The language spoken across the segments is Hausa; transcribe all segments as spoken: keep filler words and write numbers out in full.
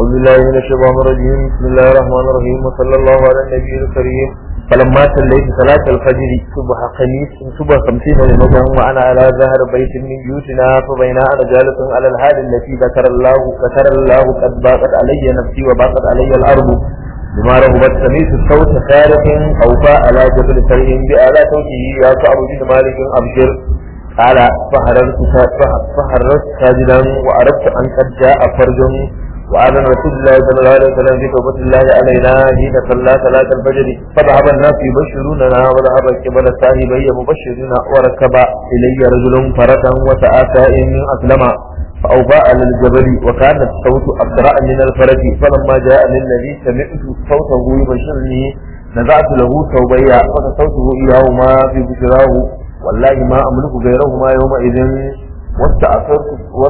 أعوذ بالله من الشيطان الرجيم بسم الله الرحمن الرحيم وصلى الله على النبي الكريم فلما صليت صلاة الفجر صبح خميس صبح خمسين لمضى وأنا على ظهر بيت من بيوتنا فبين أنا جالس على الحال التي ذكر الله ذكر الله قد باقت علي نفسي وباقت علي الأرض بما رغبت سميت الصوت خارق أوفى على جبل فريم بآلا صوته يا كعب بن مالك أبشر قال فحررت فحررت ساجدا وعرفت أن قد جاء فرج وأذن رسول الله صلى الله عليه وسلم بتوبة الله علينا حين صلى صلاة الفجر فذهب الناس يبشروننا وذهب قبل الساهبي مبشرين وركب إلي رجل فرسا وسعى سائم أسلم فأوفى على الجبل وكان الصوت أسرع من الفرج فلما جاء للذي سمعت صوته يبشرني نزعت له ثوبي فكسوته إياهما في بشراه والله ما أملك غيرهما يومئذ واستعصرت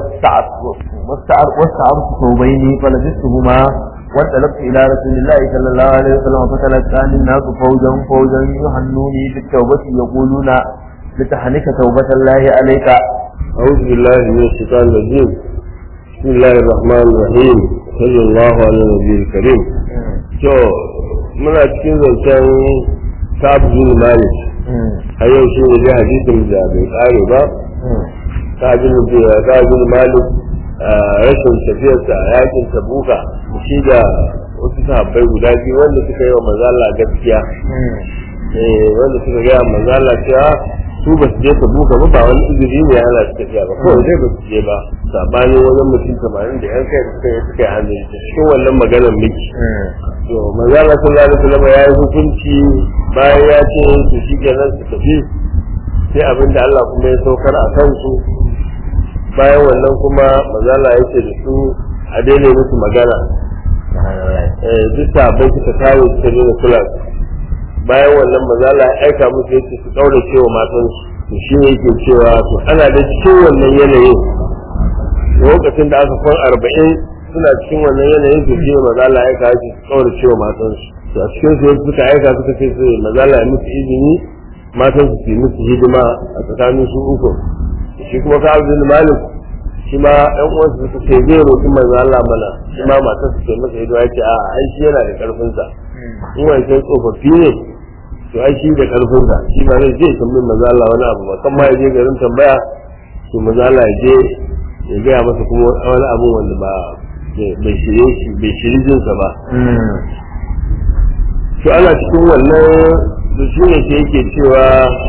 واستعرت ثوبين فلبستهما وانطلقت إلى رسول الله صلى الله عليه وسلم فتلقاني الناس فوجا فوجا يهنوني بالتوبة يقولون لتحنك توبة الله عليك. أعوذ بالله من الشيطان الرجيم بسم الله الرحمن الرحيم صلى الله على النبي الكريم. to muna cikin zancen Ka'ab bin Malik a yau shi ne hadisin da bai kare ba. Ka'ab bin Malik rashin tafiyarsa a yakin Tabuka shi da wasu sahabbai guda biyu wanda suka yi wa manzo Allah gaskiya eh wanda suka ga manzo Allah cewa su ba su je Tabuka ba ba wani izini ne ana tafiya ba ko dai ba su je ba sabani wajen mutum tamanin da yan kai da suka yi suka yi hanzari cikin wannan maganar miki to manzo Allah sallallahu alaihi wasallam ya yi hukunci bayan ya ce su shi kenan su tafi sai abinda Allah kuma ya saukar a kansu bayan wannan kuma manzo Allah ya ce da su a daina musu magana eh duk sabai suka kawo su ne kula bayan wannan manzo Allah ya aika musu yace su kaura cewa matan su to shi ne yake cewa to ana da cikin wannan yanayin lokacin da aka kwan arba'in suna cikin wannan yanayin su ji manzo Allah ya aika su kaura cewa matan su to a cikin su suka aika suka ce su manzo Allah ya musu izini matan su su musu hidima a tsakanin su uku shi kuma Ka'ab bin Malik shi ma ɗan uwansa suka ce zai roƙi manzo Allah mana shi ma matar su ce masa hidima yace a ai shi yana da karfin sa in wancan tsofaffi ne to ai shi da karfin sa shi ma zai je tambayin manzo Allah wani abu ba kan ma ya je garin tambaya to manzo Allah ya je ya gaya masa kuma wani abu wanda ba bai shirye shi bai shirye jinsa ba to ana cikin wannan da shi ne ke yake cewa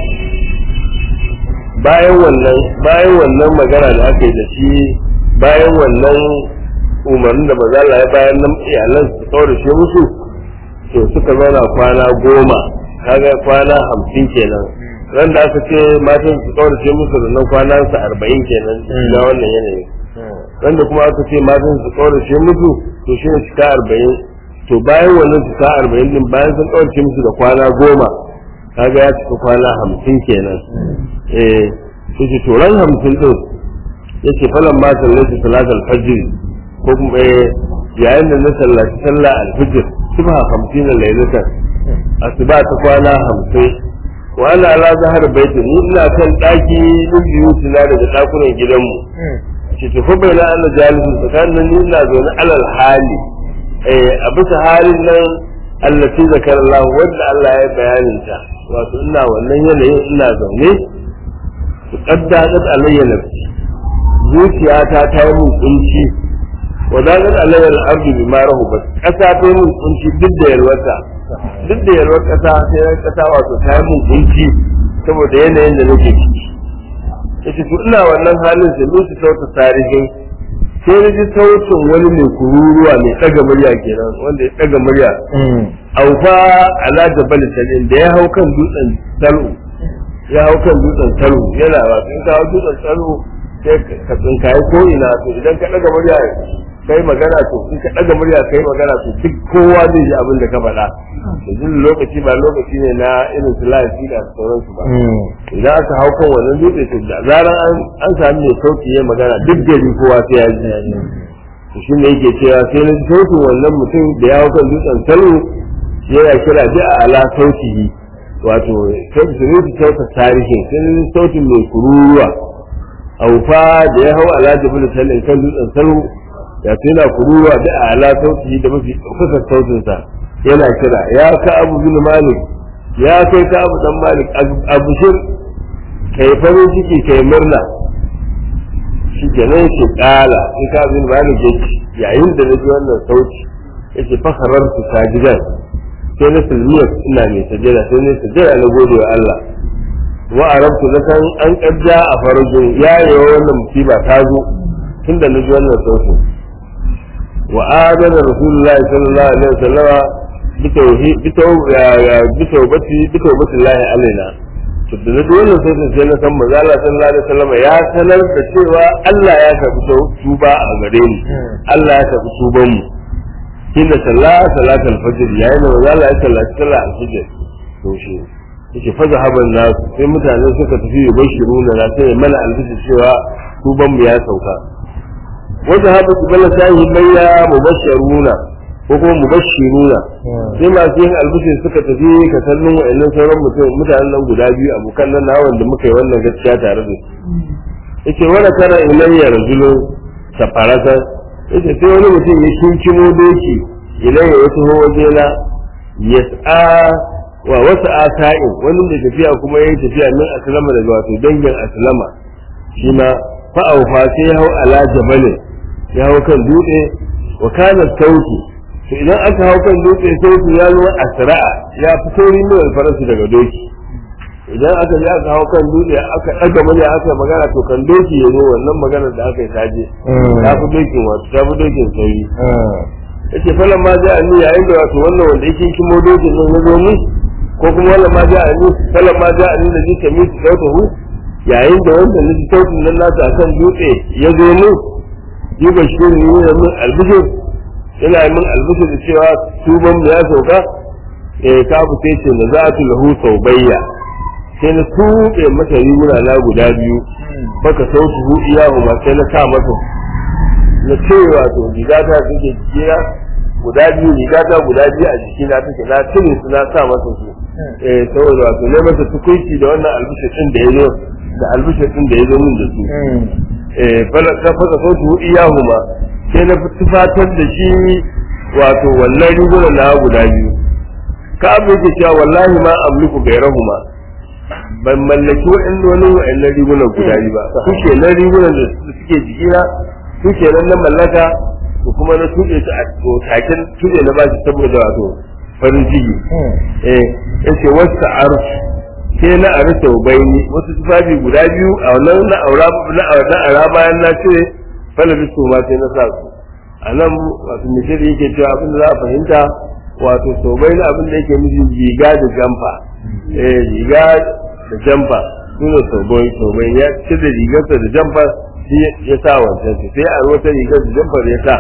bayan wannan bayan wannan magana da aka yi da shi bayan wannan umarnin da maza Allah ya bayan nan iyalan su kaurace musu to suka zauna kwana goma kaga kwana hamsin kenan ran da aka ce matan su kaurace musu da nan kwanan su arba'in kenan na wannan yanayi ran da kuma aka ce matan su kaurace musu to shi ne cika arba'in to bayan wannan cika arba'in din bayan sun kaurace musu da kwana goma kaga ya cika kwana hamsin kenan eh yake to ran hamsin din yake falan ma sallati salat al-fajr ko kuma yayin da na sallaci sallah al-fajr subha hamsin laylatan asuba ta kwana hamsin wa ana ala zahar baiti ni ina kan daki din biyu tuna daga dakunan gidanmu ce to fa bai la ana jalisu tsakanin ni ina zaune alal hali eh a bisa halin nan allati zakara Allah wanda Allah ya bayanin ta wato ina wannan yanayin ina zaune qaddadat alayya nafsi zuciyata ta yi mun kunci wa zagat alayya al-ardu bima rahubat kasa ta yi mun kunci duk da yalwata duk da yalwar kasa sai kasa wato ta yi mun kunci saboda yanayin da nake ciki yace to ina wannan halin sai mun sauta tarihin sai na ji sautin wani mai kururuwa mai daga murya kenan wanda ya daga murya aufa ala jabal sanin da ya hau kan dutsen salu ya hau kan dutsen salu yana ba in ka hau dutsen salu sai ka tsinkaye ko ina to idan ka daga murya kai magana to in ka daga murya kai magana to duk kowa zai ji abin da ka faɗa to jin lokaci ba lokaci ne na irin su lafi da sauransu ba idan aka hau kan wannan dutse to da zaran an an sami mai sauki ya magana duk gari kowa sai ya ji to shi ne yake cewa sai na sautin wannan mutum da ya hau kan dutsen salu yana kira bi a ala sautihi wato sai su rufe sauta tarihin sai sautin mai kururuwa aufa da ya hau ala jabal salin kan dutsen salu ya ce yana kuruwa da ala sauti da mafi ɗaukakar sautinsa yana kira ya ka abu bin malik ya kai ka abu dan malik abushir kai farin ciki kai murna shi kenan shi kala in ka bin malik yake yayin da naji wannan sauti yace fakarar su sajidan sai na sulmiya ina mai sajada sai ne sajada na gode wa Allah wa arabtu zakan an kadda a farajin yayewa wannan musiba ta zo tunda naji wannan sauti wa adana rasulullahi sallallahu alaihi wasallam bitawhi bitawbati bitawbati Allah alaina to da naji wannan sautin sai na san manzo Allah sallallahu alaihi wasallam ya sanar da cewa Allah ya tafi tuba a gare ni Allah ya tafi tuban mu inda sallah salatul fajr yayin da manzo Allah ya sallaci sallah al-fajr to shi yake fa zahaban nasu sai mutane suka tafi bashiruna na sai mana al-fajr cewa tuban mu ya sauka wa zahabatu bala sahi bayya mubashiruna ko kuma mubashiruna sai masu yin al-fajr suka tafi ka sallun wa'annan sauran mutanen nan guda biyu abokan nan nawan da muka yi wannan gaskiya tare da su yake wala tara ilayya rajulun safarata yake sai wani mutum ya kinkimo doki idan ya taho wajena yas'a wa wasu asa'in wani da tafiya kuma yayi tafiya min aslama daga wato dangin aslama shi ma fa aufa sai ya hau ala jabalin ya hau kan dutse wa kana sauti to idan aka hau kan dutse sauti ya zama asra'a ya fi sauri min alfarasu daga doki idan aka je aka hau kan dutse aka daga mani aka magana to kan doki ya zo wannan maganar da aka yi taje ta fi dokin wato ta fi dokin sauri yace falan ma ja anni yayin da wato wannan wanda yake kimo dokin nan ya zo ni ko kuma wannan ma ja anni falan ma ja anni da jita mi su dauka hu yayin da wanda ne sautin nan nasa akan dutse ya zo ni yi bashirin ni da min albishir ina min albishir da cewa tuban da ya sauka eh ka bu sai ce nazatu lahu tawbayya sai na tuɓe mata riguna na guda biyu baka sautu hu iyahu ma sai na sa mata na ce wato riga ta take jikina guda biyu riga ta guda biyu a jikina take na cire su na sa mata su eh saboda wato ne mata tukuici da wannan albishir din da yazo da albishir din da yazo min da su eh fala ka faka sautu hu iyahu ma sai na tufatar da shi wato wannan riguna na guda biyu ka abu yake cewa wallahi ma amliku gairahuma ban mallaki wa'in wani wa'annan rigunan guda ba su ke nan rigunan da suke jikina su ke nan na mallaka ko kuma na tuɗe su a taken tuɗe na bashi saboda wato farin ciki eh yace wasu arf sai na arsa ubaini wasu tufafi guda biyu a wannan na aura na aura bayan na ce falabi su ma sai na sa su a nan wato mishiri yake cewa abin da za a fahimta wato sobai abin da yake nufi riga da jamfa eh riga da jamfa suna sobai sobai ya ci da rigarsa da jamfa ya sa wancan sai a wata rigar da jamfa ya sa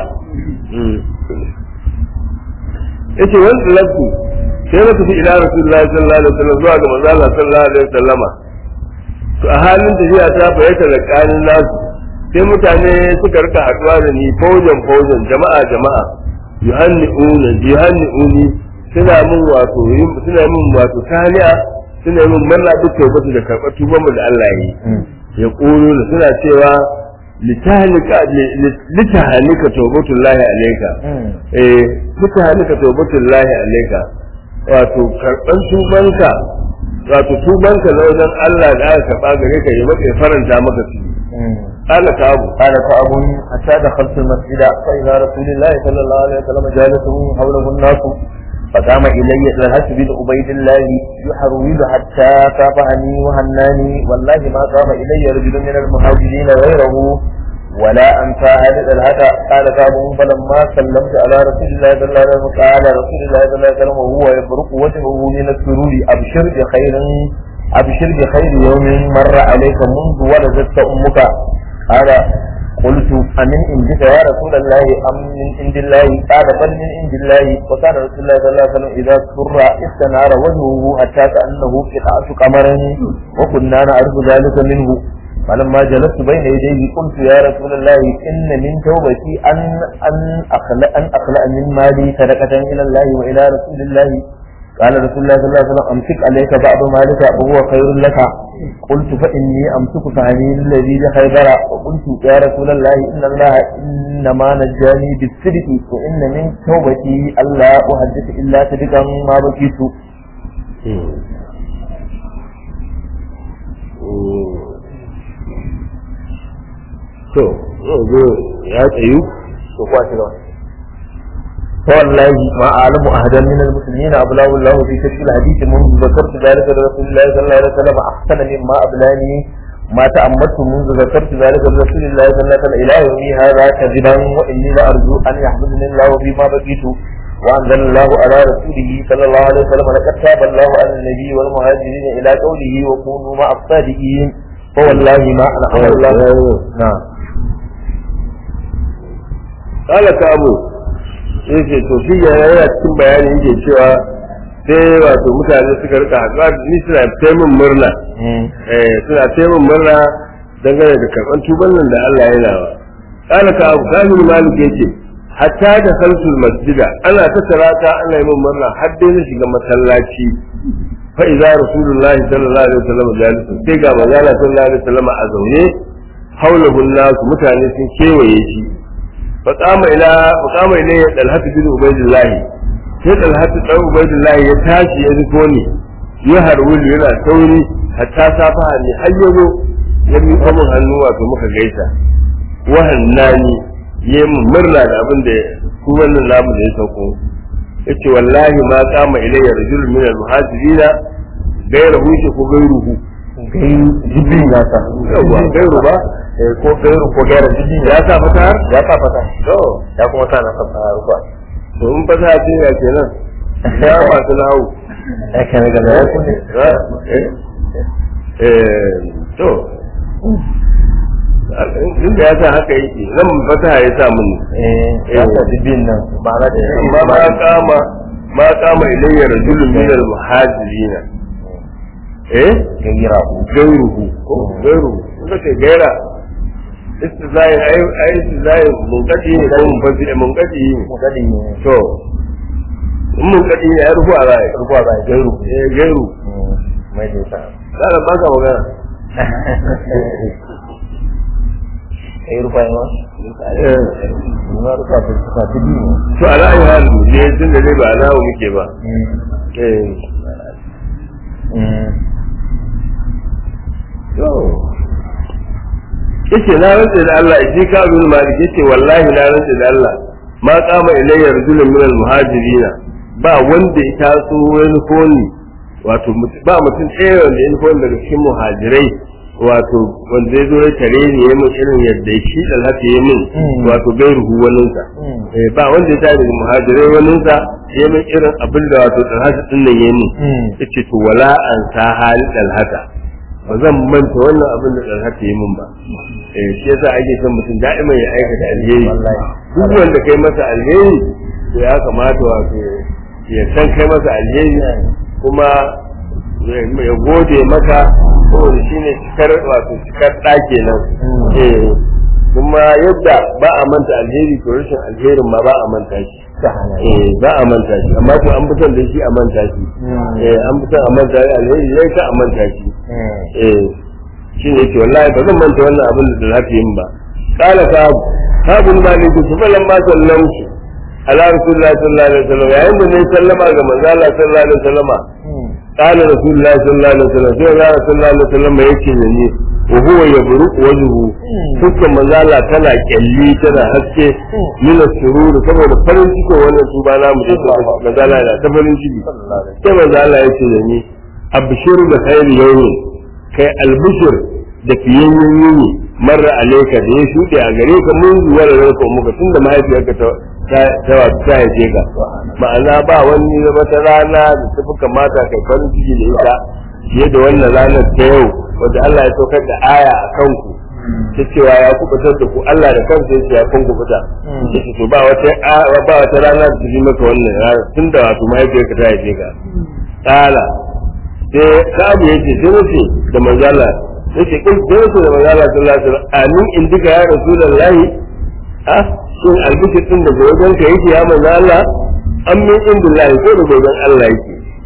yace wani lafi sai na tafi ila rasulullahi sallallahu alaihi wasallam zuwa ga manzo Allah sallallahu alaihi wasallama to a halin tafiya ta bayyana da kanin nasu sai mutane suka rika haduwa da ni faujan faujan jama'a jama'a yuhanni'una yuhanni'uni suna min wato suna min wato taniya suna min manna duk tawbatu da karɓar tuban mu da Allah yi ya kuro da suna cewa litahalika litahalika tawbatullahi alayka eh litahalika tawbatullahi alayka wato karɓar tubanka wato tubanka na wajen Allah da aka karɓa gare ka ya maka faranta maka su قال كعب قال كعب حتى دخلت المسجد فإذا رسول الله صلى الله عليه وسلم جالسه حوله الناس فقام إلي الهش بن عبيد الله يحرول حتى كافأني وهناني والله ما قام إلي رجل من المهاجرين غيره ولا أنسى هذا الهدى قال كعب فلما سلمت على رسول الله صلى الله عليه وسلم قال رسول الله صلى الله عليه وسلم وهو يبرق وجهه من السرور أبشر بخير أبشر بخير يوم مر عليك منذ ولدتك أمك قال قلت أمن عندك يا رسول الله أم من عند الله قال بل من عند الله وكان رسول الله صلى الله عليه وسلم إذا سر استنار وجهه حتى كأنه قطعة قمر وكنا نعرف ذلك منه فلما جلست بين يديه قلت يا رسول الله إن من توبتي أن أن أخلأ أن أخلأ من مالي صدقة إلى الله وإلى رسول الله قال رسول الله صلى الله عليه وسلم امسك عليك بعض مالك وهو خير لك قلت فاني امسك فعني الذي بخيبر وقلت يا رسول الله ان الله انما نجاني بالصدق وان من توبتي الا احدث الا صدقا ما بقيت. to ya tsayu to kwashi da والله ما أعلم أحدا من المسلمين أبلغ الله في كتب الحديث منذ ذكرت ذلك لرسول الله صلى الله عليه وسلم أحسن مما أبلاني ما تأملت منذ ذكرت ذلك لرسول الله صلى الله عليه وسلم إلى يومي هذا كذبا وإني لأرجو أن يحفظني الله فيما بقيت. وأنزل الله على رسوله صلى الله عليه وسلم لقد تاب الله على النبي والمهاجرين إلى قوله وكونوا مع الصادقين فوالله ما أنعم الله. نعم. قال كأبو yake to shi yana cikin bayani yake cewa sai wato mutane suka rika haɗuwa ni suna taimun murna eh suna taimun murna dangane da karɓar tuban nan da Allah yana wa kana ka abu kamil malik yake hatta da salsul masjida ana ta tarata ana yi min murna har dai na shiga masallaci fa idza rasulullahi sallallahu alaihi wasallam jalisu sai ga manzo sallallahu alaihi wasallam a zaune haulahu nas mutane sun kewaye shi فقام إلى فقام إليه طلحة بن عبيد الله sai Talhatu dan Ubaydullah ya tashi ya rufoni ya harwul yana sauri hatta safa ne har yazo ya mi kuma hannu wato muka gaisa wahannani ya mun murna da abin da su wannan namu da ya sauko yace wallahi ma qama ilayya rajul min al-muhajirin gairuhu shi ko gairuhu gairu jibin ya sa yawa gairu ba ko gairu ko gairu jibin ya sa fata ya sa fata to ya kuma sa na fata ruwa to in fata ce ya kenan ya ba su nawo ya kana ga ya kunne eh to in da ya sa haka yake nan fata ya sa mun eh ya sa jibin nan ba na da amma ma kama ma kama ilayya rajulun min al-muhajirin eh gaira gairuhu ko gairuhu kuka ce gaira istizai ai ai istizai munkadi ne ko munfazi munkadi ne munkadi ne to in munkadi ne ya rufu a rai rufu a rai gairu eh gairu mai da ta dala ba ka magana eh rufa ne eh na rufa ta ta tibi ne to ala ayi hal ne tun da dai ba alawo muke ba eh to yace na rantsa da Allah shi ka bin malik yace wallahi na rantsa da Allah ma qama ilayya rajulun min al-muhajirin ba wanda ya taso wani koni wato ba mutum ɗaya wanda ya koni daga cikin muhajirai wato wanda ya zo ya tare ni ya mun irin yadda shi da haka ya mun wato bai ruhu waninsa ba wanda ya tare daga muhajirai waninsa ya mun irin abin da wato da haka din nan ya mun yace to wala an sa hali dal haka ba zan manta wannan abin da dan haka yi mun ba eh shi yasa ake son mutum da'ima ya aikata alheri duk wanda kai masa alheri to ya kamata wato ya san kai masa alheri kuma ya gode maka saboda shine cikar wato cikar da kenan eh kuma yadda ba a manta alheri to rashin alherin ma ba a manta shi eh ba a manta shi amma ko an fitar da shi a manta shi eh an fitar a manta shi alheri zai ka a manta shi eh shi ne ce wallahi ba zan manta wannan abin da za ta yi ba kala ka kabun maliku su falan ma sallamsu ala rasulullahi sallallahu alaihi wasallam yayin da ne sallama ga manzo Allah sallallahu alaihi wasallam kala rasulullahi sallallahu alaihi wasallam sai Allah sallallahu alaihi wasallam yake ne ni wa huwa yabruq wajhu dukkan manzo Allah tana kyalli tana haske min surur saboda farin ciki wannan tuba na mu da manzo Allah da ta farin ciki sai manzo Allah yake da ni abshiru da khairu yawmin kai albishir da fiyayyen yini marra alaika da ya shuɗe a gare ka mun zuwa da ranka muka tun da mahaifiyarka ta ta wato ta haife ka ma'ana ba wani wata rana da ta fi kamata kai farin ciki da ita fiye da wannan ranar ta yau wanda Allah ya saukar da aya a kanku ta cewa ya kubutar da ku Allah da kansa ya ce ya kun kubuta yace to ba wata ba wata rana da ta ji maka wannan rana tun da wato mahaifiyarka ta haife ka kala sai kabu yace sai nace da manzala yace kai sai nace da manzala sallallahu alaihi wasallam amin in duka ya rasulullahi ah shin albishir din da wajen ka yake ya manzala amin in billahi ko da wajen Allah yake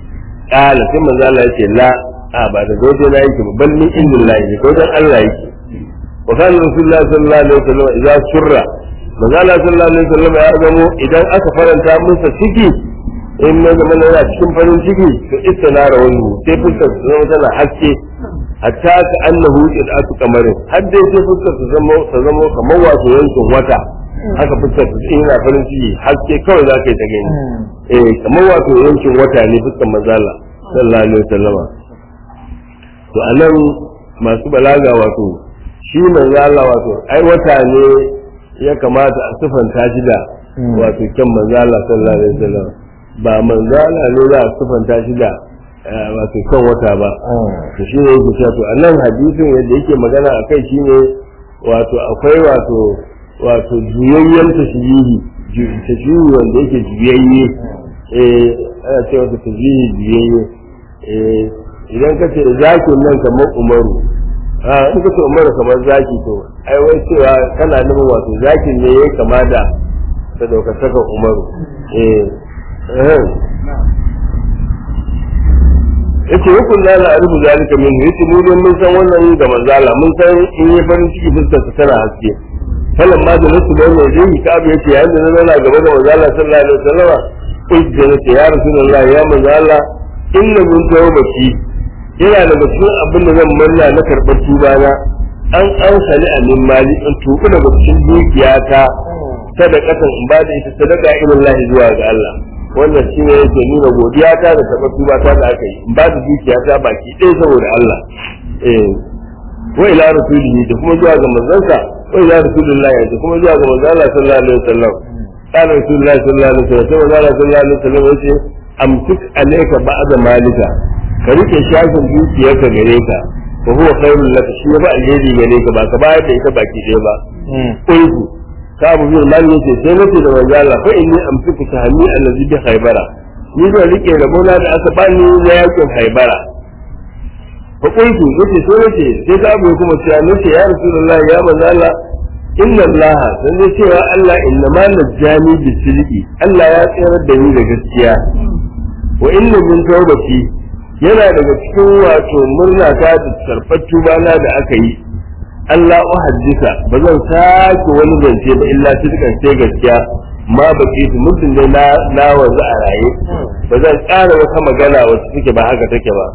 kala sai manzo Allah yace la a ba da goje na yake ba bal min indillahi ne gojen Allah yake wa kana rasulullahi sallallahu alaihi wasallam idza surra manzo Allah sallallahu alaihi wasallam ya zamo idan aka faranta masa ciki in ne da mana yana cikin farin ciki to istinara wani sai fuskar su zama tana haske hatta ka annahu qid'atu qamarin har dai sai fuskar su zama ta zama kamar wato yankin wata haka fuskar su ina farin ciki haske kawai za ka yi ta gani eh kamar wato yankin wata ne fuskar manzo Allah sallallahu alaihi wasallam to anan masu balaga wato shi manzo Allah wato ai wata ne ya kamata a sifanta shi da wato kyan manzo Allah sallallahu alaihi wasallam ba manzo Allah ne za a sifanta shi da wato kan wata ba to shi ne yake cewa to annan hadisin yadda yake magana akai shine wato akwai wato wato juyayyen tashbihi tashbihi wanda yake juyayye eh ana cewa tashbihi juyayye eh idan ka ce zakin nan kamar Umaru a in ka ce Umaru kamar zaki to ai wai cewa kana nufin wato zakin ne yayi kama da ta daukar saka Umaru eh eh yace hukun la arifu zalika min yace mu ne mun san wannan ga manzala mun san in yi farin ciki fuskar sa tana haske falan ma da nasu da wannan yayi ka abu yace yayin da na zauna gaba da manzala sallallahu alaihi wasallam kai da yace ya rasulullahi ya manzala inna min tawbati yana daga cikin abin da zan murna na karɓar tubana an an sali a min mali in tuku daga cikin dukiyata sadaqatan in ba da ita sadaqa ilallahi zuwa ga Allah wannan shi ne yake nuna godiya ta da karɓar tuba ta da aka yi in ba da dukiya ta baki ɗaya saboda Allah eh wa ila rasulihi da kuma zuwa ga manzansa wa ila rasulillahi da kuma zuwa ga manzon Allah sallallahu alaihi wasallam kana rasulullahi sallallahu alaihi wasallam sai manzon Allah sallallahu alaihi wasallam yace amsik alayka ba'da malika ka rike shafin dukiyarka gare ka fa huwa khairul lak shi ba alheri gare ka ba ka bayar da ita baki ɗaya ba kullu kabu bin mali yace sai nace da manzo Allah fa inni amsiku tahmi allazi bi khaybara ni zan rike rabona da aka bani na yakin khaybara fa kuntu yace sai nace sai kabu kuma cewa nace ya rasulullahi ya manzo Allah inna Allah dan dai cewa Allah inna ma najjani bi sidqi Allah ya tsayar da ni da gaskiya wa inna min tawbati yana daga cikin wato murna ta da sarfatu bana da aka yi Allah uhaddisa ba zan sake wani zance ba illa sidqan sai gaskiya ma baki su mutum dai na na wanzu a raye ba zan ƙara wata magana wacce take ba haka take ba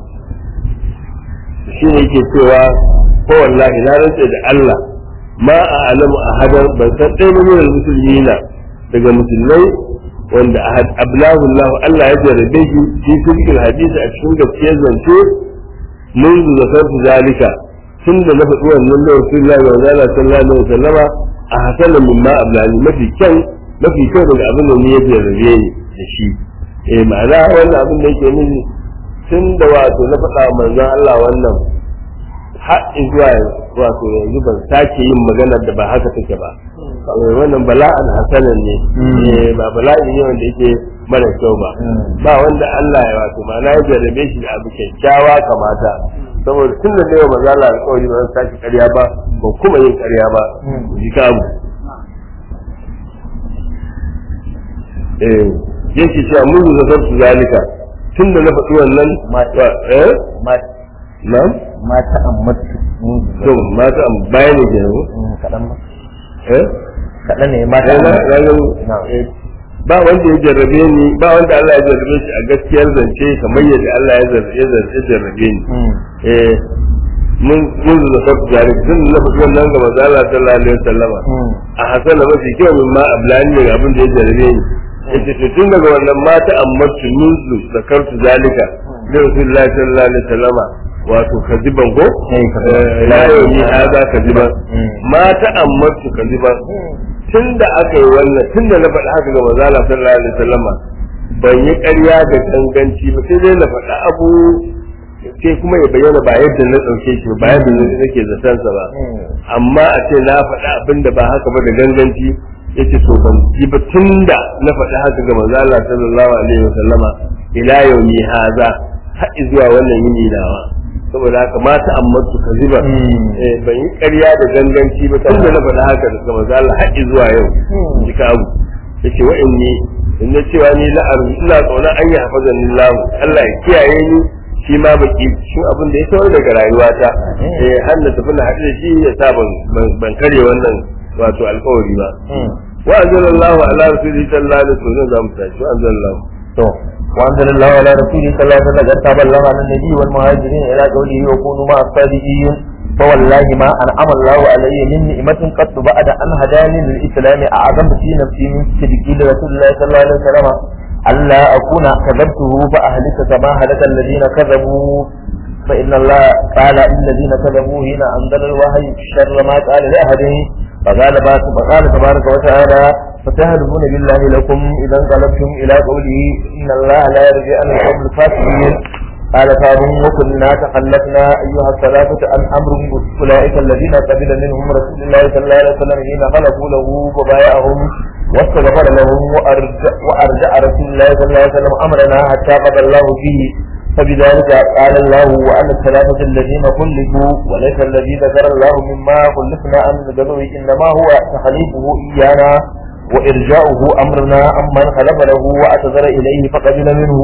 shi ne yake cewa ko wallahi na rantse da Allah ma a alamu a hadar ban san ɗaya ba ne musulmina daga musulmai wanda ablahu Allah Allah ya jarrabe shi shi sidqil hadisi a cikin gaskiyar zance mun zakar su zalika tun da na faɗi wannan da Rasulullahi sallallahu alaihi wasallama a hasana mimma ablani mafi kyan mafi kyau daga abin da ni ya jarrabe ni da shi eh ma'ana wannan abin da yake nuni tun da wato na faɗa manzon Allah wannan har zuwa wato yanzu ban sake yin maganar da ba haka take ba wannan bala'an hasanan ne eh ba bala'i ne wanda yake mara kyau ba ba wanda Allah ya wato ma'ana ya jarrabe shi da abu kyakkyawa kamata saboda tun da ne manzo Allah alƙawari ba zan sake ƙarya ba ba kuma yin ƙarya ba ji ka abu eh yake cewa mun da zartu zalika tun da na faɗi wannan mata eh mata na'am mata ammatu to mata am bayani ke ne kadan ba eh kadan ne mata ba wanda ya jarrabe ni ba wanda Allah ya jarrabe shi a gaskiyar zance kamar yadda Allah ya jarrabe jarrabe ni eh mun mun da sabbi jari din na faɗi wannan ga manzo Allah sallallahu alaihi wasallam a hasala mafi kyau min ma ablani ne abin da ya jarrabe ni yace to tun daga wannan mata ammatu nuzu zakartu zalika da Rasulullahi sallallahu alaihi wasallam wato kaziban ko la yau hada kaziban mata ammatu kaziban tun da aka yi wannan tun da na faɗa haka ga manzo Allah sallallahu alaihi wasallam ban yi ƙarya da ganganci ba sai dai na faɗa abu sai kuma ya bayyana ba yadda na ɗauke shi ba yadda nake zaton sa ba amma a ce na faɗa abin da ba haka ba da ganganci yace to ban yi ba tun da na faɗa haka ga manzo Allah sallallahu alaihi wasallam ila yaumi haza har zuwa wannan yini nawa saboda haka mata ammatu kaziba eh ban yi ƙarya da ganganci ba tun da na faɗa haka da manzo Allah har zuwa yau jika abu yace wa inni in na cewa ni la'ar ina tsoron an yi hafazan lahu Allah ya kiyaye ni shi ma baki shi abin da ya saurar daga rayuwata eh har na tafi na haɗu da shi ya sa ban kare wannan wato alƙawari ba wa anzalallahu ala rasulihi sallallahu alaihi wasallam zamu tashi wa anzalallahu to wa anzalallahu ala rasulihi sallallahu alaihi wasallam taballahu ala nabi wal muhajirin ila qawlihi wa kunu ma as-sadiqin fa wallahi ma an'ama Allahu alayya min ni'matin qad ba'da an hadani lil islam a'azam fi nafsi min sidqi rasulillahi sallallahu alaihi wasallam alla akuna kadabtuhu fa ahlika kama halaka alladhina kadhabu fa inna Allah qala alladhina kadhabu hina anzala al-wahyi sharra ma qala li ahadin فقال فقال تبارك وتعالى فتهلكون بالله لكم إذا انقلبتم إلى قوله إن الله لا يرجع عن القوم الفاسقين قال فاض وكنا تخلفنا أيها الثلاثة عن أمر أولئك الذين قبل منهم رسول الله صلى الله عليه وسلم حين خلقوا له وبايعهم واستغفر لهم وأرجع, وأرجع رسول الله صلى الله عليه وسلم أمرنا حتى قضى الله فيه فبذلك قال الله وأن الثلاثة الذين خلفوا وليس الذي ذكر الله مما خلفنا أن نجزه إنما هو تخليفه إيانا وإرجاؤه أمرنا أمن خلف له وأعتذر إليه فقبل منه.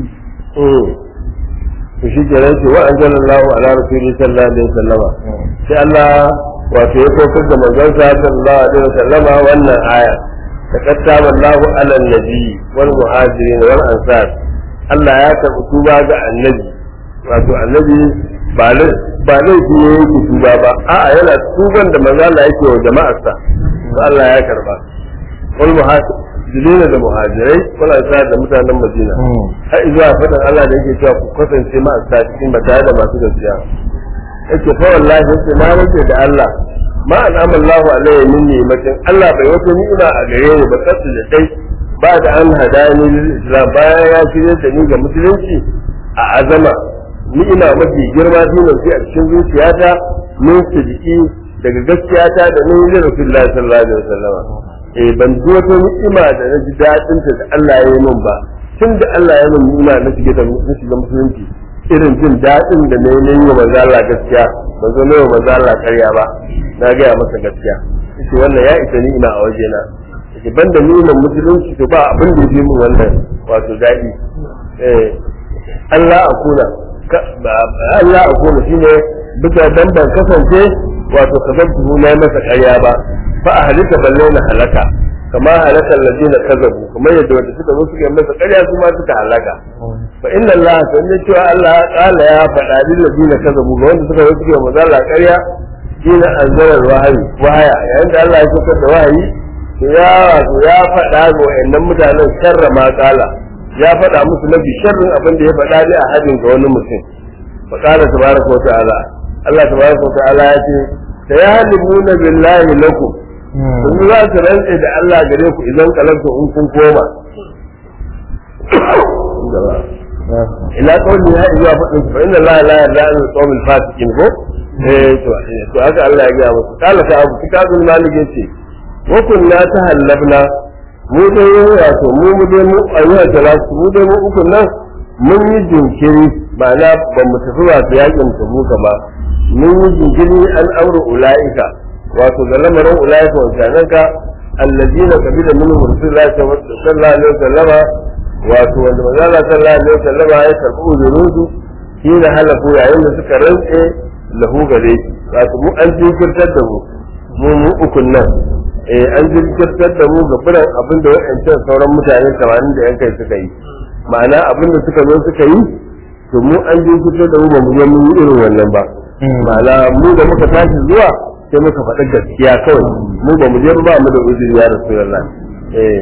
shi kenan ce wa anzalallahu ala rasulihi sallallahu alaihi wasallam sai Allah wato ya kokar da manzon sa sallallahu alaihi wasallam wannan aya taqaddama Allahu ala nabi wal muhajirin wal ansar Allah ya karɓi tuba ga annabi wato annabi ba lai ba lai shi ne yake tuba ba a'a yana tuban da manzo Allah yake wa jama'arsa to Allah ya karba wal muhajirin da muhajirai wal ansar da mutanen Madina har zuwa fadan Allah da yake cewa ku kasance ma a cikin bataya da masu gaskiya yake fa wallahi sai na rike da Allah ma al'amal Allahu alayhi min ni'matin Allah bai wata ni'ima a gare ni ba kasu da dai ba da an hadani lil islam bayan ya shirye da ni ga musulunci a azama ni'ima mafi girma dole sai a cikin zuciyata min sidiki daga gaskiyata da ni da Rasulullahi sallallahu alaihi wasallam eh ban ji wata ni'ima da na ji dadin ta da Allah ya yi min ba tun da Allah ya min ni'ima na shige da musulunci irin jin dadin da na yi wa manzo Allah gaskiya ban zo ne wa manzo Allah ƙarya ba na ga masa gaskiya shi wannan ya isa ni'ima a wajena ban da nuna musulunci to ba abin da yake mun wannan wato dadi eh Allah akuna Allah akuna shine bisa dan ban kasance wato kazabtu na masa ƙarya ba fa ahlika ballaina halaka kama halaka alladina kazabu kuma yadda wanda suka zo suka masa ƙarya su ma suka halaka fa inna Allah sanne cewa Allah qala ya faɗa lil ladina kazabu ga wanda suka zo suka masa Allah ƙarya shine anzalar wahayi wahaya yayin da Allah ya saukar da wahayi ya wato ya faɗa ga wayannan mutanen sharra ma kala ya faɗa musu mafi sharrin abin da ya faɗa ne a hadin ga wani mutum fa qala tabaraka wa ta'ala Allah tabaraka wa ta'ala ya ce sayalimuna billahi lakum kun za su rantse da Allah gare ku idan kalantu in kun koma ila qawli ya iza faɗin fa inna Allah la yarda an qawmil fasiqin ko eh to to haka Allah ya ga musu kala ta abu kitabul malik yace wa kunna tahallabna mu dai wato mu mu dai mu ayyuka talatu mu dai mu uku nan mun yi jinkiri ba na ba mu tafi wato yakin tabuka ba mun yi jinkiri an aure ulaika wato ga lamarin ulaika wancan ka allazina kabila minhum rasulullahi sallallahu alaihi wasallam wato wanda manzo sallallahu alaihi wasallam ya karbu uzurudu hina halafu yayin da suka rantse lahu gare shi wato mu an jinkirtar da mu mu mu ukun nan eh an jinkirtar da mu ga biran abin da wa'ancan sauran mutane tamanin da yan kai suka yi ma'ana abin da suka zo suka yi to mu an jinkirtar da mu ba mu yi mun irin wannan ba ma'ana mu da muka tashi zuwa sai muka faɗa gaskiya kawai mu ba mu je ba mu da uzuri ya rasulullah eh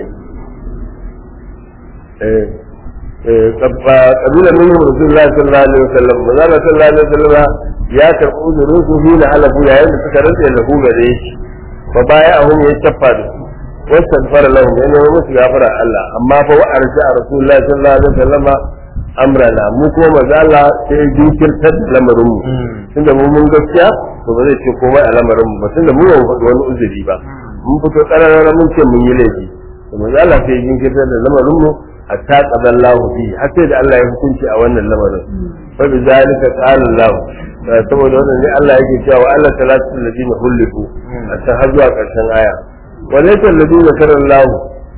eh eh kabila min rasulullah sallallahu alaihi wasallam manzo sallallahu alaihi wasallam ya karɓi uzurin su hina halafu yayin da suka rantsa lahu gare shi fa baya ahum ya tafa da su wastaghfara lahum yana musu gafara Allah amma fa wa arja rasulullah sallallahu alaihi wasallam amrana mu kuma manzo Allah sai ya jinkirtar da lamarin mu tunda mu mun gaskiya to ba zai ce komai a lamarin mu ba tunda mu ba mu faɗi wani uzuri ba mun fito kararra mun ce mun yi laifi to manzo Allah sai ya jinkirtar da lamarin mu hatta qadallahu bi har sai da Allah ya hukunci a wannan lamarin fa bi zalika qala Allah saboda wannan ne Allah yake cewa Allah talatul ladina hulifu hatta har zuwa karshen aya walaysa alladina karallahu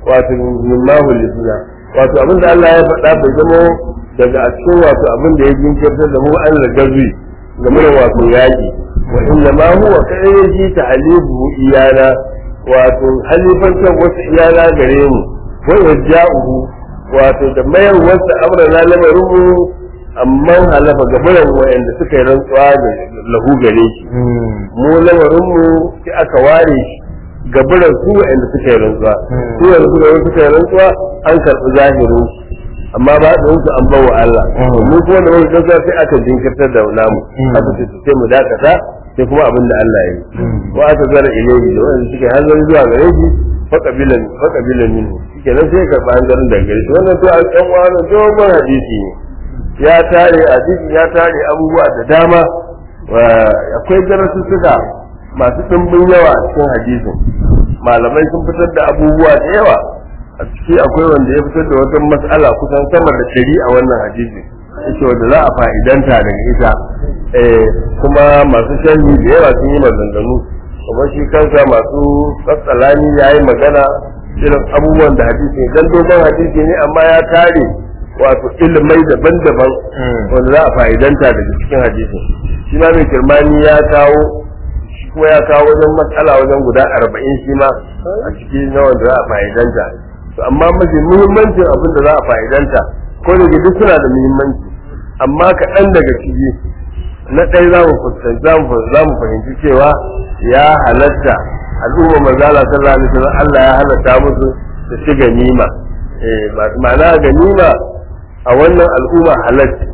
wato mimma hulisna wato abin da Allah ya faɗa bai zama daga a cikin wato abin da ya jinkirtar da mu an ragazi game da wato yaƙi wa inna ma huwa kayyaji ta'alibu iyana wato halifantar wasu iyana gare mu wa yaja'uhu wato da mayar wasu amrana lamarin mu amma halafa gabaran wa'anda suka yi rantsuwa da lahu gare shi mu lamarin mu sai aka ware shi gabaran su wa'anda suka yi rantsuwa su wa'anda suka yi suka yi rantsuwa an karɓi zahirin amma ba da su an bawa Allah mu kuma da wani kasa sai aka jinkirtar da namu aka ce sai mu dakata sai kuma abin da Allah ya yi wa aka zara ilayhi da wa'anda suka yi hanzari zuwa gare shi fa qabilan fa qabilan minhu kenan sai karɓi hanzarin daga gare shi wannan to an ɗan wani dogon hadisi ne ya tare hadisi ya tare abubuwa da dama akwai darasussuka masu ɗimbin yawa a cikin hadisin malamai sun fitar da abubuwa da yawa a ciki akwai wanda ya fitar da wata mas'ala kusan sama da ɗari a wannan hadisi yake wanda za a fa'idanta daga ita kuma masu sharhi da yawa sun yi maganganu kuma shi kansa masu tsatsalani ya yi magana irin abubuwan da hadisi dan dogon hadisi ne amma ya tare wato ilmai daban-daban wanda za a fa'idanta daga cikin hadisin shi ma mai kirmani ya kawo shi kuma ya kawo wajen matsala wajen guda arba'in shi ma a ciki na wanda za a fa'idanta to amma mafi muhimmancin abin da za a fa'idanta ko da duk suna da muhimmanci amma kaɗan daga ciki na ɗaya za mu fuskanci za mu fahimci cewa ya halatta al'umma manzala sallallahu alaihi wasallam Allah ya halatta musu da shi ganima eh ma'ana ganima a wannan al'umma halacci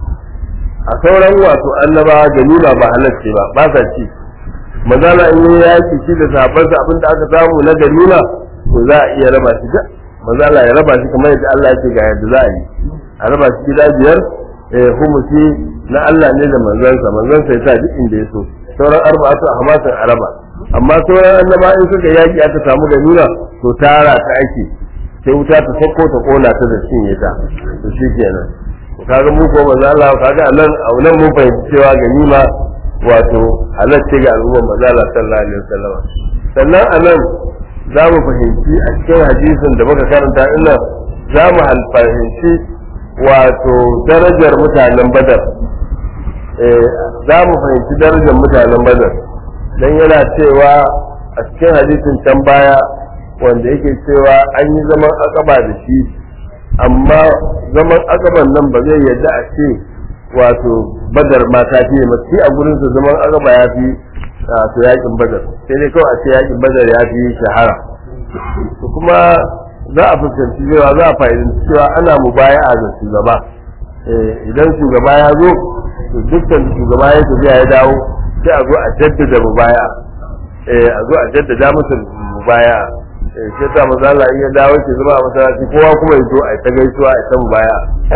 a sauran wato annabawa ganima ba halacci ba ba sa ci manzala in yi yaki shi da sahabbansa abin da aka samu na ganima to za a iya raba shi da manzala ya raba shi kamar yadda Allah yake ga yadda za a yi a raba shi gida biyar eh humusi na Allah ne da manzansa manzansa ya sa duk inda ya so sauran arba'atu ahmasan araba amma sauran annabawa in suka yaki aka samu ganima to tara ta ake sai wuta ta sauko ta kona ta da cinye ta to shi kenan kaga mu ko manzo Allah kaga anan a nan mun fahimci cewa ganima wato halacce ga al'ummar manzo Allah sallallahu alaihi wasallam sannan anan za mu fahimci a cikin hadisin da muka karanta ina za mu fahimci wato darajar mutanen Badar eh za mu fahimci darajar mutanen Badar dan yana cewa a cikin hadisin can baya wanda yake cewa an yi zaman akaba da shi amma zaman akaban nan ba zai yadda a ce wato badar ma ta fi masu a gurin su zaman akaba ya fi to yakin badar sai dai kawai a ce yakin badar ya fi shahara to kuma za a fuskanci cewa za a fa'idanci cewa ana mubaya'a da shugaba idan shugaba ya zo to dukkan shugaba ya tafiya ya dawo sai a zo a jaddada mubaya'a a zo a jaddada masa mubaya'a sai ta maza Allah in ya dawo ke zama a masallaci kowa kuma ya zo a ta gaisuwa a ta mubaya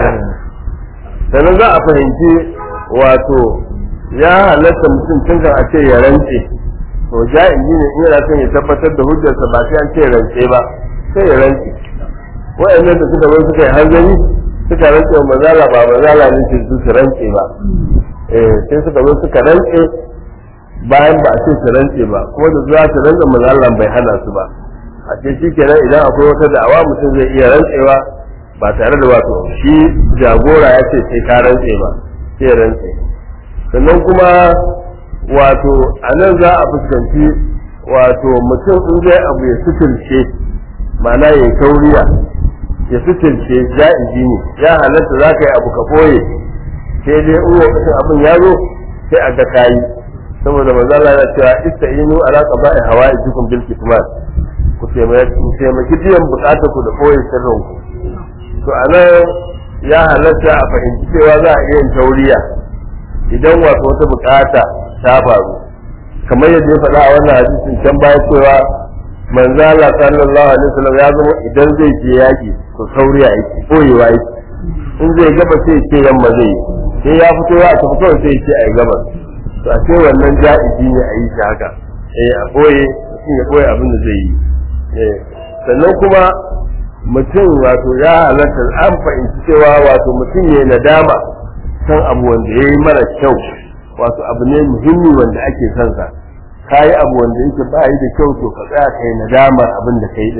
sannan za a fahimci wato ya halatta mutum tun kan a ce ya rantse to ja'iji ne in yana son ya tabbatar da hujjarsa ba sai an ce rantse ba sai ya rantse wa'annan da suka bai suka yi hanzari suka rantse wa mazala ba mazala ne ce su su rantse ba sai suka zo suka rantse bayan ba a ce su rantse ba kuma da za su rantse mazala bai hana su ba a ce shi kenan idan akwai wata da'awa mutum zai iya rantsewa ba tare da wato shi jagora ya ce sai ka rantse ba sai rantse sannan kuma wato a nan za a fuskanci wato mutum in zai abu ya suturce ma'ana ya kauriya ya suturce ja'iji ne ya halatta za ka yi abu ka boye sai dai in lokacin abin ya zo sai a ga kayi saboda manzo Allah ya cewa ista'inu ala qada'i hawaijikum bil kitman ku taimaki biyan bukatar ku da koyi sirrin ku to anan ya halatta a fahimci cewa za a iya yin tauriya idan wato wata bukata ta faru kamar yadda ya faɗa a wannan hadisin can baya cewa manzo Allah sallallahu alaihi wasallam ya zama idan zai je yaki to tauriya yake koyewa yake in zai gaba sai ce yamma zai yi sai ya fito ya tafi kawai sai ce ai gaba to a ce wannan ja'iji ne a yi shi haka eh a koye mutum ya koye abin da zai yi sannan kuma mutum wato ya halatta an fahimci cewa wato mutum ya nadama kan abu wanda ya yi mara kyau wato abu ne muhimmi wanda ake son sa ka yi abu wanda yake ba yi da kyau to ka tsaya kai nadamar abin da ka yi din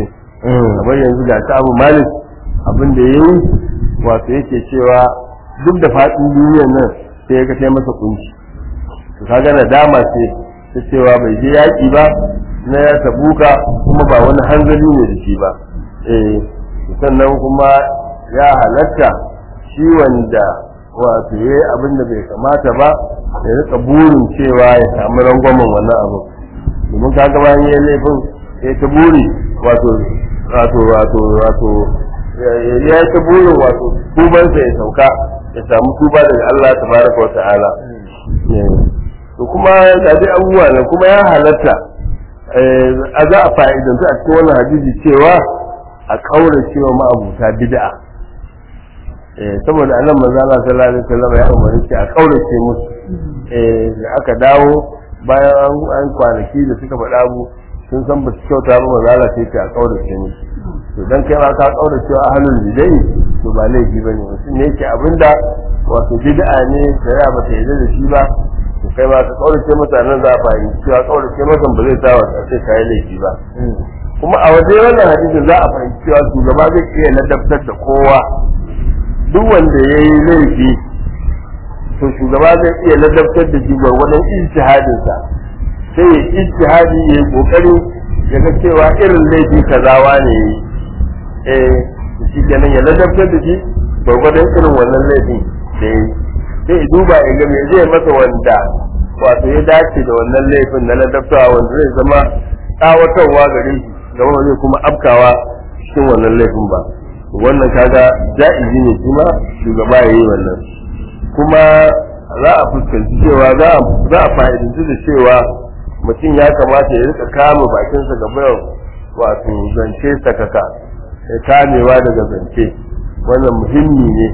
kamar yanzu ga ta Abu Malik abin da yayi wato yake cewa duk da fadin duniyar nan sai ya ga sai masa kunci to kaga nadama ce ta cewa bai je yaki ba na ya tabuka kuma ba wani hanzari ne da shi ba eh sannan kuma ya halatta shi wanda wato yayi abin da bai kamata ba ya rika burin cewa ya samu rangwamen wannan abu domin kaga bayan yayi laifin sai ta buri wato wato wato wato ya ta burin wato tuban sa ya sauka ya samu tuba daga Allah tabaraka wa ta'ala to kuma da dai abubuwa ne kuma ya halatta a za a fa'idantu a cikin wannan hadisi cewa a kaura cewa ma'abuta bid'a eh saboda annabi manzo Allah sallallahu alaihi wasallam ya umarci a kaurace musu eh da aka dawo bayan an kwanaki da suka faɗa abu sun san ba su kyauta ba manzo Allah sai a kaurace musu to dan kai ma ka kaurace wa ahlul bid'ah to ba laifi bane mutum ne yake abinda wato bid'a ne shari'a ba ta yarda da shi ba to kai ma ka kaurace masa nan za a fahimci cewa kaurace masa ba zai tawa sai kai laifi ba kuma a waje wannan hadisin za a fahimci cewa shugaba zai iya ladabtar da kowa duk wanda ya yi laifi to shugaba zai iya ladabtar da shi gwargwadon ijtihadinsa sai ya ijtihadi ya yi kokari ya ga cewa irin laifi kazawa ne ya yi eh shi kenan ya ladabtar da shi gwargwadon irin wannan laifin da ya yi sai ya duba ya ga me zai masa wanda wato ya dace da wannan laifin na ladabtawa wanda zai zama tsawatarwa gare shi gaba zai kuma afkawa cikin wannan laifin ba wannan kaga ja'izi ne kuma shugaba yayi wannan kuma za a fuskanci cewa za a za a fa'idanci da cewa mutum ya kamata ya rika kama bakinsa ga bayan wato zance sakaka ya kamewa daga zance wannan muhimmi ne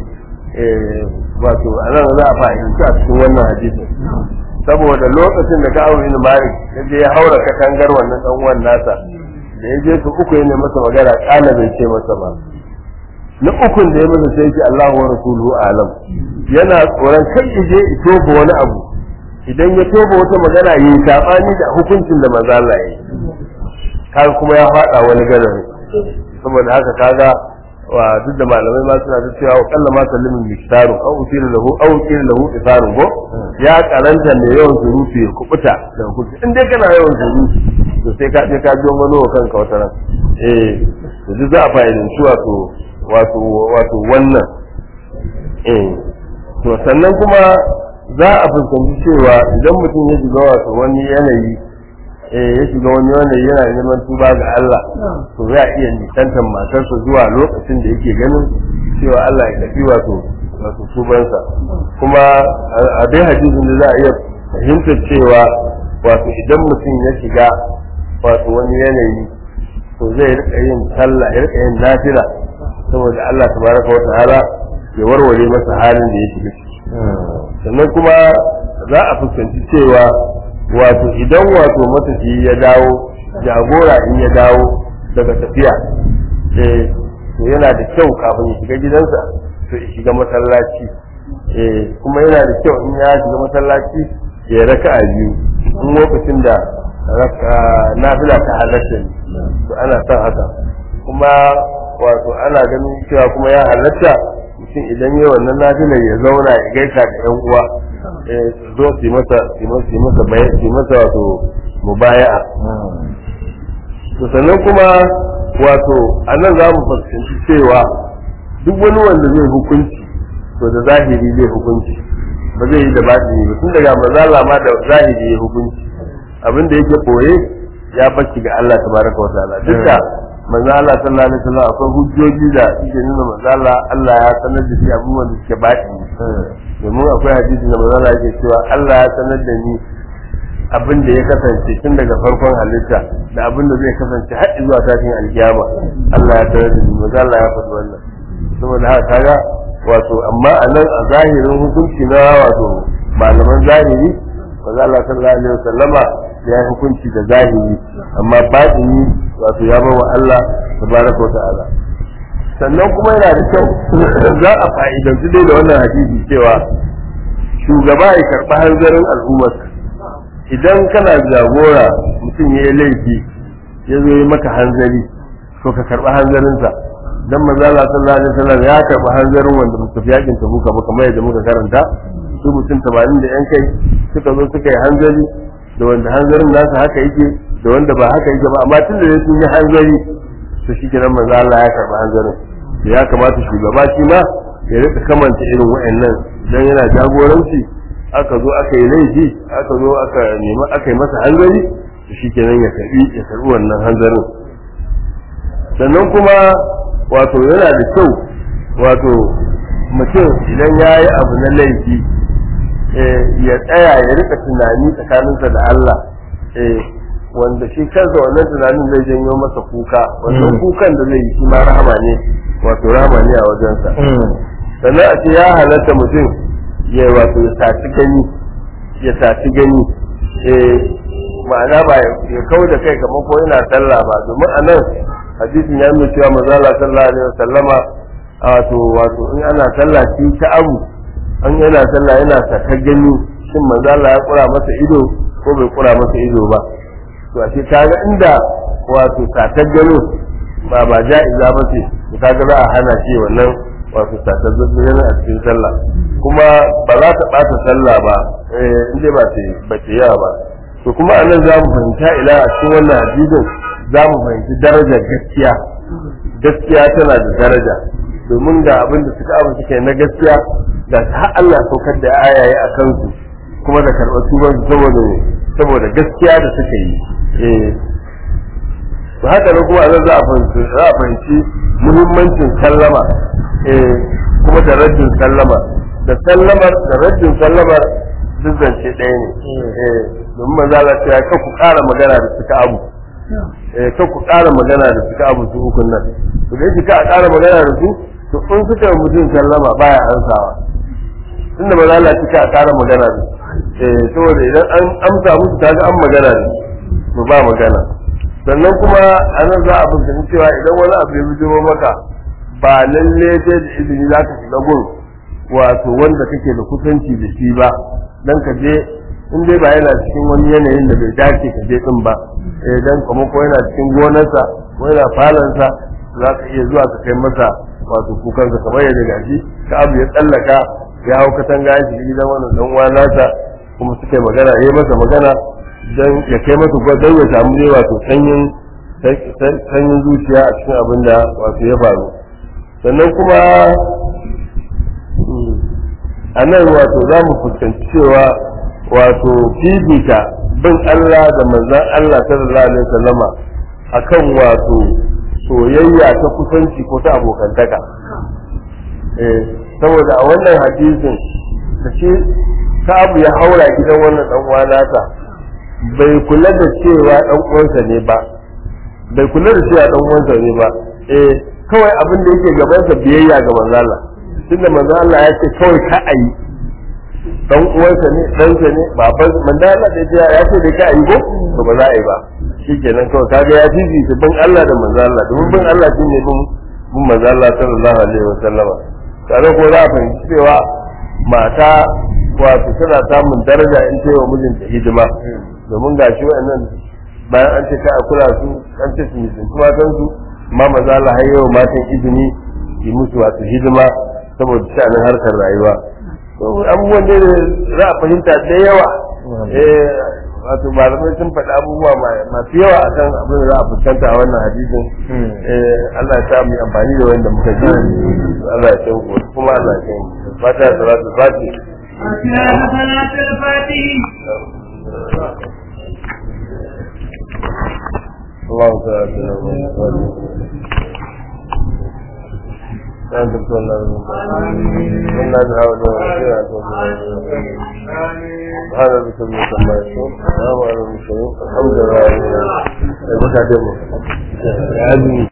wato anan za a fa'idanci a cikin wannan hadisi saboda lokacin da ka aure ni malik yaje ya haura katangar wannan dan uwan nasa da yaje su uku yana masa magana kana bai ce masa ba na ukun da ya masa sai ce Allahu wa rasuluhu alam yana tsoron kai ije itofa wani abu idan ya toba wata magana yi sabani da hukuncin da manzo Allah ya yi kaga kuma ya fada wani gadari saboda haka kaga wa duk da malamai ma suna da cewa wa kalla ma sallimin mishtaru aw usira lahu aw usira lahu isaru go ya karanta ne yawan surutu ya kubuta da hukunci in dai kana yawan surutu to sai ka je ka jiyo wani kanka wata ran eh to duk za a fa'idin shi wato wato wato wannan eh to sannan kuma za a fuskanci cewa idan mutum ya shiga wato wani yanayi eh ya shiga wani yanayi yana neman tuba ga Allah to za a iya nisantar matarsa zuwa lokacin da yake ganin cewa Allah ya tafi wato wato tubansa kuma a dai hadisin da za a iya fahimtar cewa wato idan mutum ya shiga wato wani yanayi to zai rika yin sallah ya rika yin nafila saboda Allah tabaraka wa ta'ala ya warware masa halin da ya shiga sannan kuma za a fuskanci cewa wato idan wato matafiyi ya dawo jagora in ya dawo daga tafiya eh to yana da kyau kafin ya shiga gidansa to ya shiga masallaci eh kuma yana da kyau in ya shiga masallaci ya raka'a biyu in lokacin da nafila ta halatta to ana son haka kuma wato ana ganin cewa kuma ya halatta mutum idan yi wannan nafilar ya zauna ya gaisa da yan uwa zo su masa su masa bayan su masa wato mubaya'a to sannan kuma wato anan za mu fuskanci cewa duk wani wanda zai hukunci to da zahiri zai hukunci ba zai yi da batini ba tun daga mazala ma da zahiri ya hukunci abin da yake koye ya bashi ga Allah tabaraka wa ta'ala duk da manzo Allah sallallahu alaihi wasallam akwai hujjoji da suke nuna manzo Allah Allah ya sanar da shi abubuwan da suke baki domin akwai hadisi da manzo Allah yake cewa Allah ya sanar da ni abin da ya kasance tun daga farkon halitta da abin da zai kasance har zuwa tashin alkiyama Allah ya sanar da ni manzo Allah ya faɗi wannan saboda haka kaga wato amma a nan a zahirin hukunci na wato malaman zahiri manzo Allah sallallahu alaihi wasallama ya yi hukunci da zahiri amma batini wato ya bawa Allah tabaraka wa ta'ala sannan kuma yana da kyau za a fa'idantu dai da wannan hadisi cewa shugaba ya karɓi hanzarin al'ummar idan kana jagora mutum ya yi laifi ya zo yi maka hanzari to ka karɓi hanzarinsa dan manzo Allah sallallahu alaihi wasallam ya karɓi hanzarin wanda ba su tafi yakin Tabuka ba kamar yadda muka karanta su mutum tamanin da yan kai suka zo suka yi hanzari da wanda hanzarin nasa haka yake da wanda ba haka yake ba amma tun da sun yi hanzari to shi kenan manzo Allah ya karɓi hanzarin ya kamata shugaba shi ma ya rika kamanta irin wa'annan dan yana jagoranci aka zo aka yi laifi aka zo aka nemi aka yi masa hanzari to shi kenan ya karbi ya karbi wannan hanzarin sannan kuma wato yana da kyau wato mutum idan ya yi abu na laifi ya tsaya ya rika tunani tsakaninsa da Allah wanda shi kansa wannan tunanin zai janyo masa kuka wannan kukan da zai yi shi ma rahama ne wato rahama ne a wajensa sannan a ce ya halatta mutum ya wato ya saci gani ya saci gani ma'ana ba ya kawo da kai kamar ko yana sallah ba domin a nan hadisin ya nuna cewa manzo Allah sallallahu alaihi wasallama wato wato in ana sallah shi ta abu an yana sallah yana saka gani shin manzo Allah ya kura masa ido ko bai kura masa ido ba to a ce kaga inda wato satar gano ba ba ja'iza ba ce to kaga za a hana shi wannan wato satar gano a cikin sallah kuma ba za ta bata sallah ba eh inda ba ta ba ta yawa ba to kuma anan za mu fahimta ila a cikin wannan hadisin za mu fahimci darajar gaskiya gaskiya tana da daraja domin ga abin da suka abu suke na gaskiya ga har Allah saukar da ayaye a kansu kuma da karɓar tuban saboda saboda gaskiya da suka yi eh to haka ne kuma anan za a fahimci za a fahimci muhimmancin sallama eh kuma da raddin sallama da sallamar da raddin sallamar duk zance ɗaya ne eh domin manzo Allah ya ce ku ƙara magana da suka abu eh kan ku ƙara magana da suka abu su hukun nan to dai kika a ƙara magana da su to in suka yi mutum sallama baya ansawa tunda ba Allah kika a ƙara magana da eh saboda idan an amsa musu kaga an magana ne to ba magana sannan kuma anan za a bincika cewa idan wani abu ya bijiro maka ba lalle sai da izini za ka shiga gun wato wanda kake da kusanci da shi ba dan ka je in dai ba yana cikin wani yanayin da bai dace ka je din ba eh dan kuma ko yana cikin gonarsa ko yana falansa za ka iya zuwa ka kai masa wato kukan ka kamar yadda gashi ka abu ya tsallaka ya hau katanga ya shiga gidan wannan dan uwa nasa kuma suka yi magana yayi masa magana dan ya kai masa gwadon ya samu ne wato sanyin sanyin zuciya a cikin abin da wato ya faru sannan kuma a nan wato za mu fuskanci cewa wato fifita bin Allah da manzan Allah sallallahu alaihi wasallama akan wato soyayya ta kusanci ko ta abokantaka eh saboda a wannan hadisin da shi Ka'ab ya haura gidan wannan dan uwa nasa bai kula da cewa dan uwansa ne ba bai kula da cewa dan uwansa ne ba eh kawai abin da yake gaban sa biyayya ga manzon Allah tunda manzon Allah ya ce kawai ka ayi dan uwansa ne ɗansa ne baban manzo Allah da ya ya ce dai ka ayi ko to ba za a yi ba shikenan kawai kaga ya fifi su bin Allah da manzo Allah domin bin Allah shine bin bin manzo Allah sallallahu alaihi wasallam kaga ko za a fahimci cewa mata wato tana samun daraja in ce wa mijinta hidima domin gashi wa'annan bayan an ce ka a kula su an ce su mutum kuma san su amma manzo Allah har yau matan izini yi musu wato hidima saboda sha'anin harkar rayuwa abubuwan da za a fahimta da yawa eh wato malamai sun faɗi abubuwa masu yawa a kan abin da za a fuskanta a wannan hadisin eh Allah ya sa mu amfani da wanda muka ji Allah ya san ku kuma Allah ya san fata da salatu fati Allah ta أنت تقول الله إنا دعونا وشيئا هذا بكل مسمى يسوع السلام على المسلمين الحمد لله